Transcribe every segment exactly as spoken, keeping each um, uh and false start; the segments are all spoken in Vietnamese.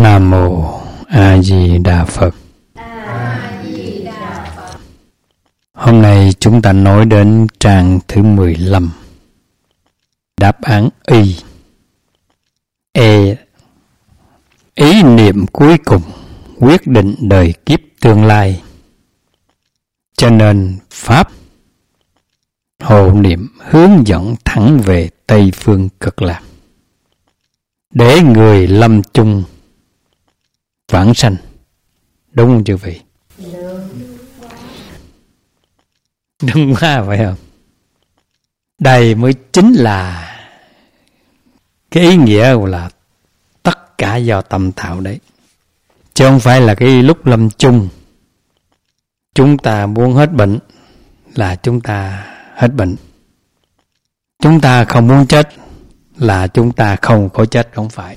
Nam Mô A Di Đà Phật. A Di Đà Phật. Hôm nay chúng ta nói đến trang thứ mười lăm. Đáp án Y. E. Ý niệm cuối cùng quyết định đời kiếp tương lai. Cho nên Pháp hộ niệm hướng dẫn thẳng về Tây Phương Cực Lạc, để người lâm chung vãng sanh. Đúng không chư vị? Đúng quá phải không? Đây mới chính là cái ý nghĩa là tất cả do tâm tạo đấy, chứ không phải là cái lúc lâm chung chúng ta muốn hết bệnh là chúng ta hết bệnh, chúng ta không muốn chết là chúng ta không có chết. Không phải.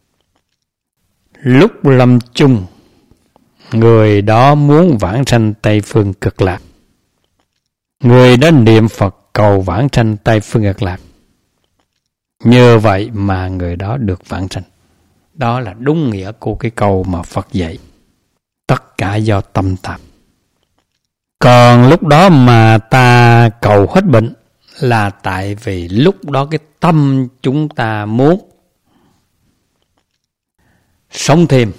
Lúc lâm chung, người đó muốn vãng sanh Tây Phương Cực Lạc, người đó niệm Phật cầu vãng sanh Tây Phương Cực Lạc, nhờ vậy mà người đó được vãng sanh. Đó là đúng nghĩa của cái câu mà Phật dạy, tất cả do tâm tạo. Còn lúc đó mà ta cầu hết bệnh là tại vì lúc đó cái tâm chúng ta muốn sống thêm.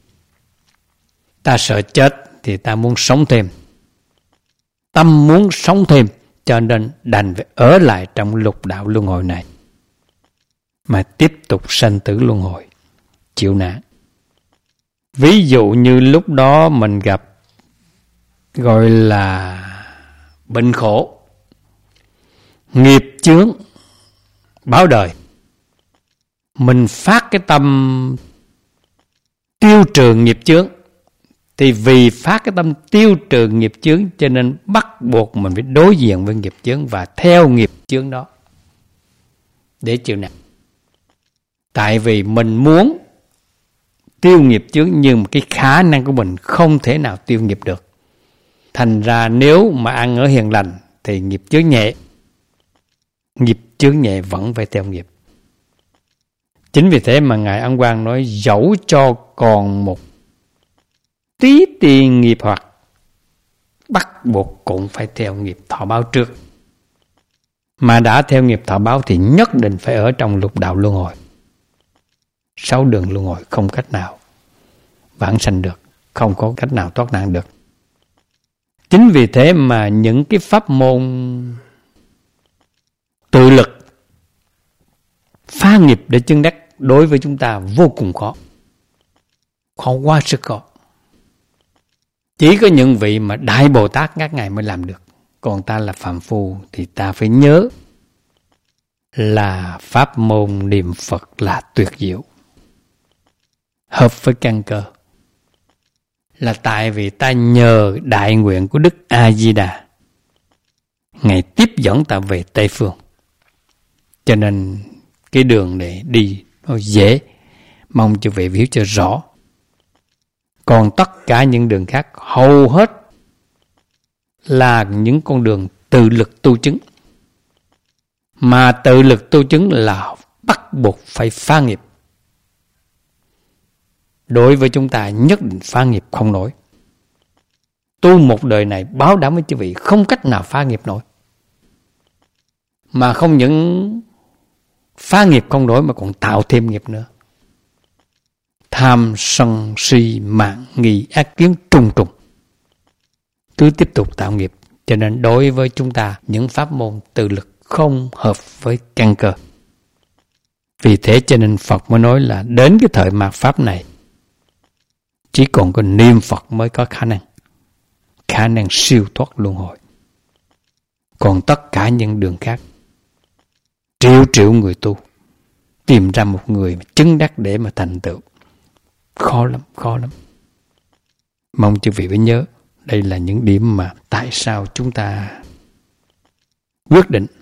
Ta sợ chết thì ta muốn sống thêm. Tâm muốn sống thêm, cho nên đành phải ở lại trong lục đạo luân hồi này mà tiếp tục sanh tử luân hồi, chịu nạn. Ví dụ như lúc đó mình gặp gọi là bệnh khổ, nghiệp chướng, báo đời, mình phát cái tâm tiêu trừ nghiệp chướng, thì vì phát cái tâm tiêu trừ nghiệp chướng cho nên bắt buộc mình phải đối diện với nghiệp chướng và theo nghiệp chướng đó để chịu nạn. Tại vì mình muốn tiêu nghiệp chướng nhưng mà cái khả năng của mình không thể nào tiêu nghiệp được. Thành ra nếu mà ăn ở hiền lành thì nghiệp chướng nhẹ, nghiệp chướng nhẹ vẫn phải theo nghiệp. Chính vì thế mà Ngài Ấn Quang nói dẫu cho còn một tí tiền nghiệp hoặc, bắt buộc cũng phải theo nghiệp thọ báo trước. Mà đã theo nghiệp thọ báo thì nhất định phải ở trong lục đạo luân hồi. Sáu đường luân hồi không cách nào vãng sanh được, không có cách nào thoát nạn được. Chính vì thế mà những cái pháp môn tự lực phá nghiệp để chứng đắc đối với chúng ta vô cùng khó. Khó quá sức khó. Chỉ có những vị mà Đại Bồ Tát các ngài mới làm được. Còn ta là phàm phu thì ta phải nhớ là pháp môn niệm Phật là tuyệt diệu, hợp với căn cơ. Là tại vì ta nhờ đại nguyện của Đức A-di-đà, Ngài tiếp dẫn ta về Tây Phương. Cho nên cái đường để đi nó dễ. Mong chư vị hiểu cho rõ. Còn tất cả những đường khác hầu hết là những con đường tự lực tu chứng. Mà tự lực tu chứng là bắt buộc phải phá nghiệp. Đối với chúng ta nhất định phá nghiệp không nổi. Tu một đời này báo đảm với chư vị không cách nào phá nghiệp nổi. Mà không những phá nghiệp không nổi mà còn tạo thêm nghiệp nữa. Tham, sân, si, mạng, nghi, ác kiến trùng trùng, cứ tiếp tục tạo nghiệp. Cho nên đối với chúng ta những pháp môn tự lực không hợp với căn cơ. Vì thế cho nên Phật mới nói là đến cái thời mạt pháp này chỉ còn có niệm Phật mới có khả năng khả năng siêu thoát luân hồi. Còn tất cả những đường khác, triệu triệu người tu tìm ra một người mà chứng đắc để mà thành tựu khó lắm, khó lắm. Mong chư vị phải nhớ, đây là những điểm mà tại sao chúng ta quyết định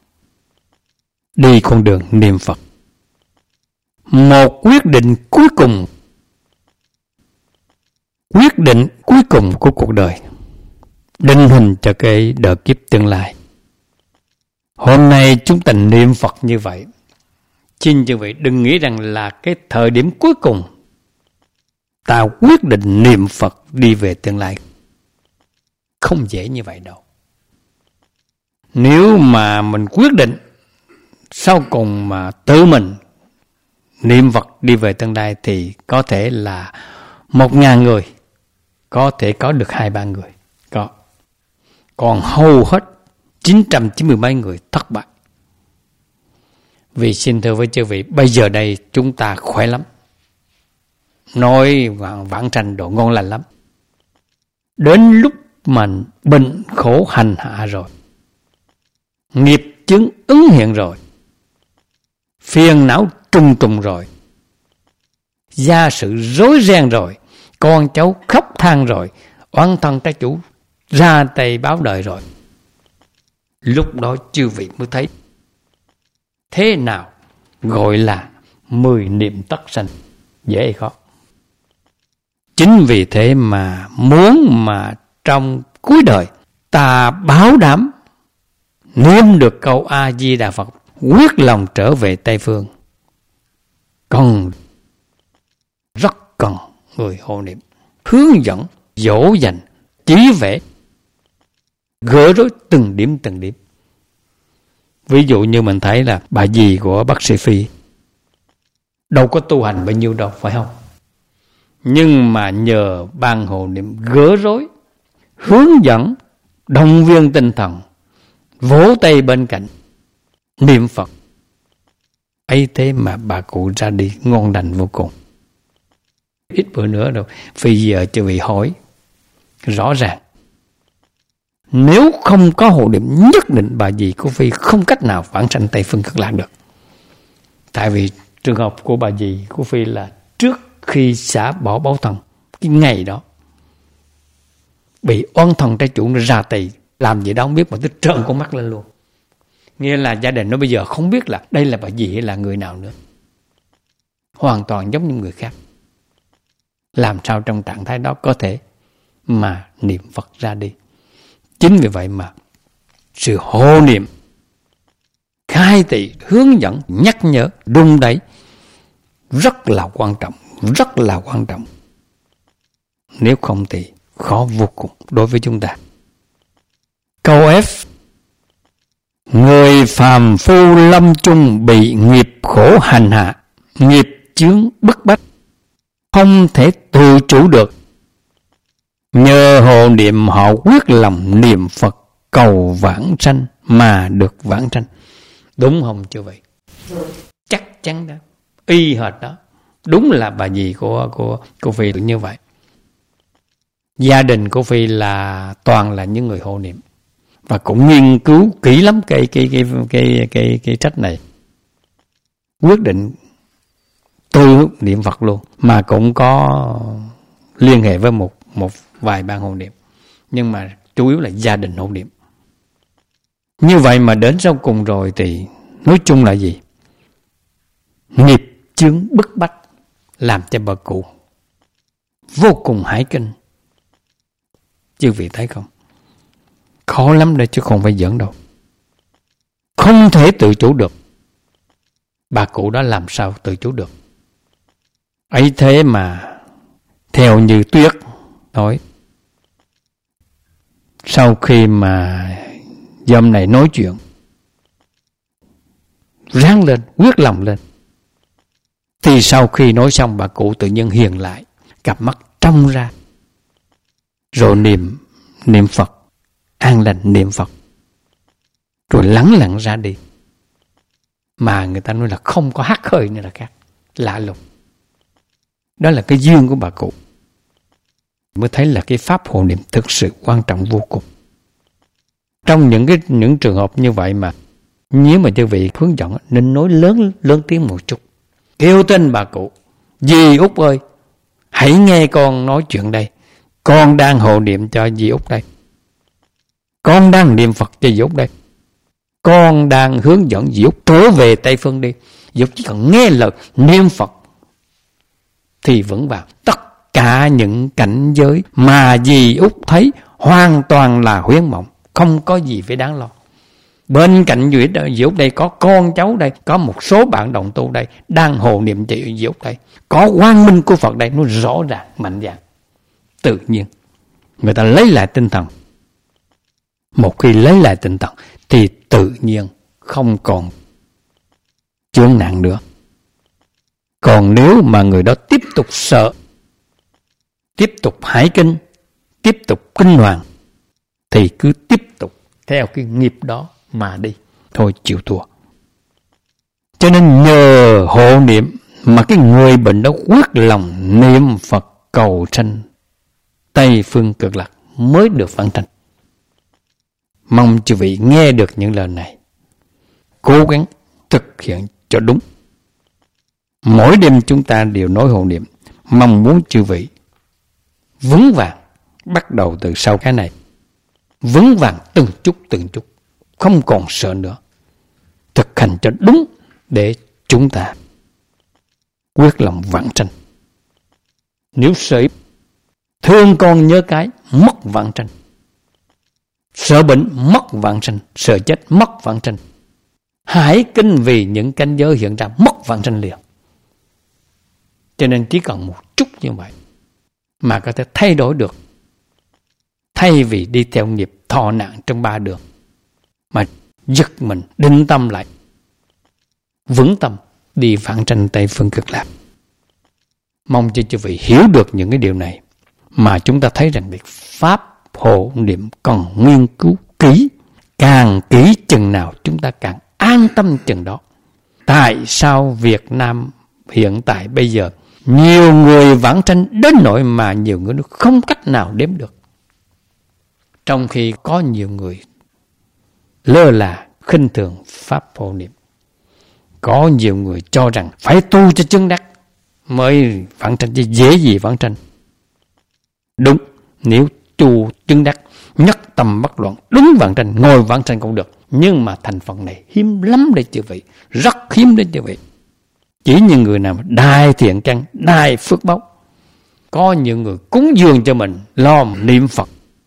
đi con đường niệm Phật. Một quyết định cuối cùng, quyết định cuối cùng của cuộc đời, định hình cho cái đời kiếp tương lai. Hôm nay chúng ta niệm Phật như vậy, xin chư vị đừng nghĩ rằng là cái thời điểm cuối cùng ta quyết định niệm Phật đi về tương lai. Không dễ như vậy đâu. Nếu mà mình quyết định sau cùng mà tự mình niệm Phật đi về tương lai thì có thể là một ngàn người có thể có được hai ba người có. Còn hầu hết chín trăm chín mươi mấy người thất bại. Vì xin thưa với chư vị, bây giờ đây chúng ta khỏe lắm, nói vãng sanh độ ngon lành lắm. Đến lúc mà bệnh khổ hành hạ rồi, nghiệp chướng ứng hiện rồi, phiền não trùng trùng rồi, gia sự rối ren rồi, con cháu khóc than rồi, oán thân trái chủ ra tay báo đời rồi, lúc đó chư vị mới thấy thế nào gọi là mười niệm tất sanh, dễ hay khó. Chính vì thế mà muốn mà trong cuối đời ta bảo đảm niệm được câu A Di Đà Phật, quyết lòng trở về Tây Phương, còn rất cần người hộ niệm, hướng dẫn, dỗ dành, chỉ vẽ, gỡ rối từng điểm từng điểm. Ví dụ như mình thấy là bà dì của bác sĩ Phi đâu có tu hành bao nhiêu đâu, phải không? Nhưng mà nhờ ban hộ niệm gỡ rối, hướng dẫn, động viên tinh thần, vỗ tay bên cạnh, niệm Phật, ấy thế mà bà cụ ra đi ngon lành vô cùng. Ít bữa nữa rồi, Phi giờ chư vị hỏi rõ ràng, nếu không có hộ niệm nhất định bà dì của Phi không cách nào vãng sanh Tây Phương Cực Lạc được. Tại vì trường hợp của bà dì của Phi là trước khi xả bỏ báo thân, cái ngày đó bị oán thần trái chủ nó ra tay làm gì đó không biết, mà tôi trợn con mắt lên luôn. Nghĩa là gia đình nó bây giờ không biết là đây là bà dì hay là người nào nữa, hoàn toàn giống như người khác. Làm sao trong trạng thái đó có thể mà niệm Phật ra đi. Chính vì vậy mà sự hộ niệm, khai thị, hướng dẫn, nhắc nhở, đung đẩy rất là quan trọng, rất là quan trọng. Nếu không thì khó vô cùng đối với chúng ta. Câu F: người phàm phu lâm chung bị nghiệp khổ hành hạ, nghiệp chướng bức bách, không thể tự chủ được. Nhờ hộ niệm họ quyết lòng niệm Phật cầu vãng sanh mà được vãng sanh. Đúng không chưa vậy? Chắc chắn đó, y hệt đó. Đúng là bà dì của của cô Phi như vậy. Gia đình cô Phi là toàn là những người hộ niệm và cũng nghiên cứu kỹ lắm cái cái cái cái cái cái trách này. Quyết định tu niệm Phật luôn, mà cũng có liên hệ với một một vài ban hộ niệm, nhưng mà chủ yếu là gia đình hộ niệm. Như vậy mà đến sau cùng rồi thì nói chung là gì? Nghiệp chướng bức bách làm cho bà cụ vô cùng hãi kinh. Chư vị thấy không? Khó lắm đây chứ không phải giỡn đâu. Không thể tự chủ được. Bà cụ đó làm sao tự chủ được? Ấy thế mà theo như Tuyết nói, sau khi mà dòng này nói chuyện, ráng lên, quyết lòng lên, thì sau khi nói xong bà cụ tự nhiên hiền lại, cặp mắt trong ra, rồi niệm niệm Phật, an lành niệm Phật, rồi lắng lặng ra đi. Mà người ta nói là không có hắt hơi nữa là khác, lạ lùng. Đó là cái duyên của bà cụ. Mới thấy là cái pháp hộ niệm thực sự quan trọng vô cùng. Trong những cái những trường hợp như vậy mà nếu mà chư vị hướng dẫn nên nói lớn lớn tiếng một chút, kêu tên bà cụ: dì Út ơi, hãy nghe con nói chuyện đây. Con đang hộ niệm cho dì Út đây. Con đang niệm Phật cho dì Út đây. Con đang hướng dẫn dì Út trở về Tây Phương đi. Dì Út chỉ cần nghe lời niệm Phật thì vững vàng. Tất cả những cảnh giới mà dì Út thấy hoàn toàn là huyễn mộng, không có gì phải đáng lo. Bên cạnh vị diệu đây có con cháu đây, có một số bạn đồng tu đây đang hộ niệm vị diệu đây, có quang minh của Phật đây, nó rõ ràng mạnh dạn. Tự nhiên người ta lấy lại tinh thần. Một khi lấy lại tinh thần thì tự nhiên không còn chướng nạn nữa. Còn nếu mà người đó tiếp tục sợ, tiếp tục hải kinh, tiếp tục kinh hoàng, thì cứ tiếp tục theo cái nghiệp đó mà đi, thôi chịu thua. Cho nên nhờ hộ niệm mà cái người bệnh đó quyết lòng niệm Phật cầu sanh Tây Phương Cực Lạc mới được vãng sanh. Mong chư vị nghe được những lời này, cố gắng thực hiện cho đúng. Mỗi đêm chúng ta đều nói hộ niệm, mong muốn chư vị vững vàng, bắt đầu từ sau cái này, vững vàng từng chút từng chút, không còn sợ nữa. Thực hành cho đúng để chúng ta quyết lòng vãng sanh. Nếu sợ thương con nhớ cái, mất vãng sanh. Sợ bệnh, mất vãng sanh. Sợ chết, mất vãng sanh. Hãy kinh vì những cảnh giới hiện ra, mất vãng sanh liền. Cho nên chỉ cần một chút như vậy mà có thể thay đổi được. Thay vì đi theo nghiệp thọ nạn trong ba đường, mà giật mình, định tâm lại, vững tâm đi vãng sanh Tây Phương Cực Lạc. Mong cho quý vị hiểu được những cái điều này, mà chúng ta thấy rằng việc pháp hộ niệm cần nghiên cứu kỹ. Càng kỹ chừng nào chúng ta càng an tâm chừng đó. Tại sao Việt Nam hiện tại bây giờ nhiều người vãng sanh đến nỗi mà nhiều người không cách nào đếm được, trong khi có nhiều người lơ là khinh thường pháp hộ niệm. Có nhiều người cho rằng phải tu cho chứng đắc mới vãng sanh, chứ dễ gì vãng sanh. Đúng, nếu tu chứng đắc, nhất tâm bất loạn, đúng vãng sanh, ngồi vãng sanh cũng được. Nhưng mà thành phần này hiếm lắm đấy chư vị, rất hiếm đấy chư vị. Chỉ những người nào đài thiện căn, đài phước báo. Có những người cúng dường cho mình, lo niệm Phật,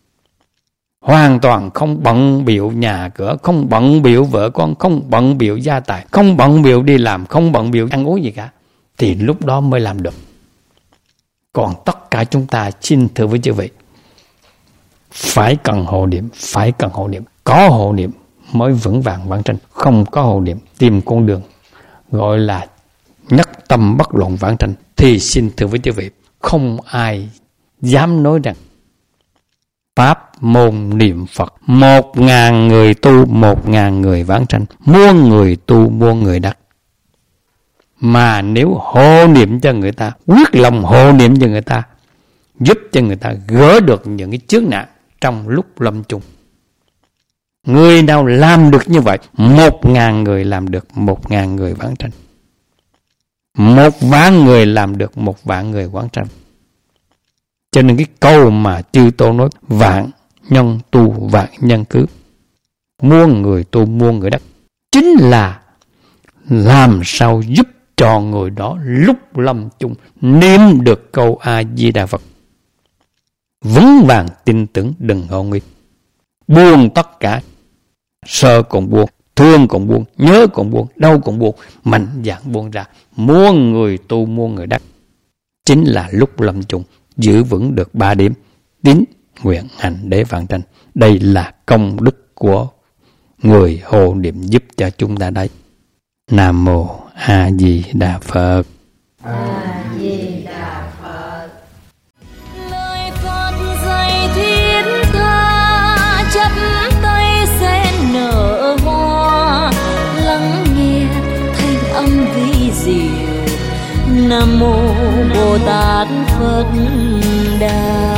hoàn toàn không bận biểu nhà cửa, không bận biểu vợ con, không bận biểu gia tài, không bận biểu đi làm, không bận biểu ăn uống gì cả, thì lúc đó mới làm được. Còn tất cả chúng ta xin thưa với chư vị, phải cần hộ niệm, phải cần hộ niệm. Có hộ niệm mới vững vàng vãng sanh. Không có hộ niệm, tìm con đường gọi là nhất tâm bất loạn vãng sanh, thì xin thưa với chư vị, không ai dám nói rằng pháp môn niệm Phật một ngàn người tu, một ngàn người vãng sanh, muôn người tu, muôn người đắc. Mà nếu hộ niệm cho người ta, quyết lòng hộ niệm cho người ta, giúp cho người ta gỡ được những cái chướng nạn trong lúc lâm chung. Người nào làm được như vậy, một ngàn người làm được một ngàn người vãng sanh. Một vạn người làm được một vạn người vãng sanh. Cho nên cái câu mà chư Tô nói vạn nhân tu vạn nhân cứu, muôn người tu muôn người đắc, chính là làm sao giúp cho người đó lúc lâm chung niệm được câu A Di Đà Phật, vững vàng tin tưởng, đừng ngộ nghi, buông tất cả, sợ còn buông, thương còn buông, nhớ còn buông, đau còn buông, mạnh dạn buông ra. Muôn người tu muôn người đắc, chính là lúc lâm chung giữ vững được ba điểm: tín, nguyện, hành để vãng sanh. Đây là công đức của người hộ niệm giúp cho chúng ta đấy. Nam mô A Di Đà Phật. A Di Đà Phật. Lời Phật dạy thiết tha, chắp tay sen nở hoa, lắng nghe thanh âm vi diệu. Nam mô Bồ Tát Phật Đà.